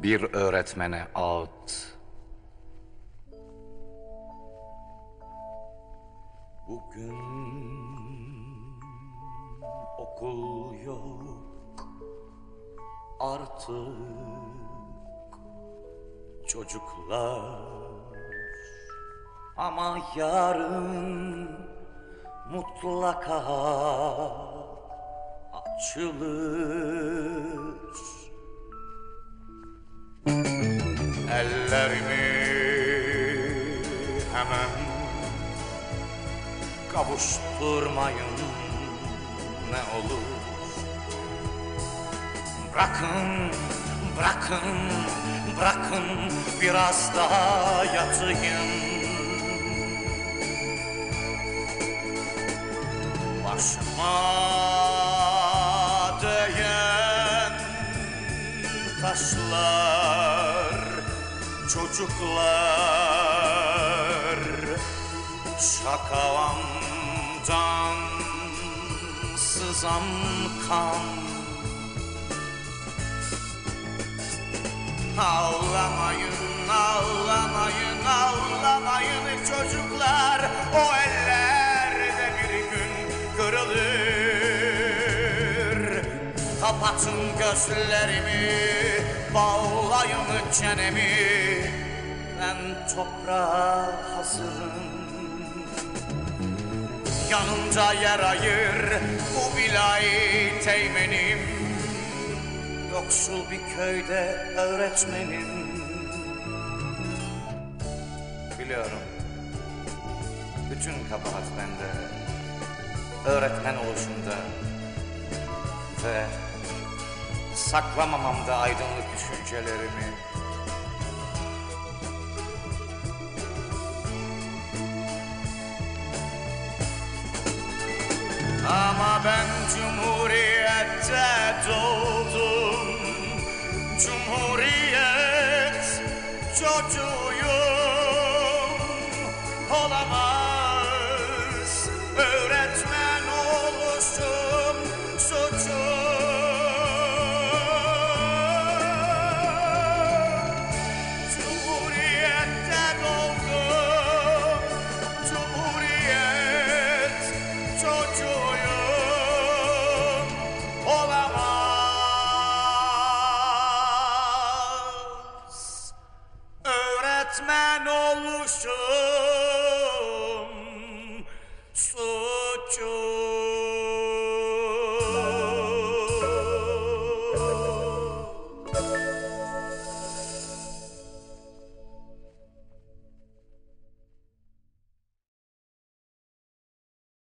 bir öğretmene ağıt. Bugün okul yok artık çocuklar, ama yarın mutlaka açılır. Ellerimi hemen kavuşturmayın ne olur. Bırakın, bırakın, bırakın biraz daha yatayım. Başıma değen taşlar, çocuklar, şakavamdan sızan kan. Ağlamayın, ağlamayın, ağlamayın çocuklar, o ellerde bir gün kırılır. Kapatın gözlerimi, bağlayın çenemi, ben toprağa hazırım. Yanımda yer ayır bu bilahi teğmenim, yoksul bir köyde öğretmenim. Biliyorum, bütün kabahat bende, öğretmen oluşumda ve saklamamamda aydınlık düşüncelerimi. Ama ben Cumhuriyet'te doğdum, Cumhuriyet çocuğuyum. Olamaz öğretmen oluşum suçum. Cumhuriyet'te doğdum, Cumhuriyet çocuğuyum. Olamaz öğretmen oluşum suçum.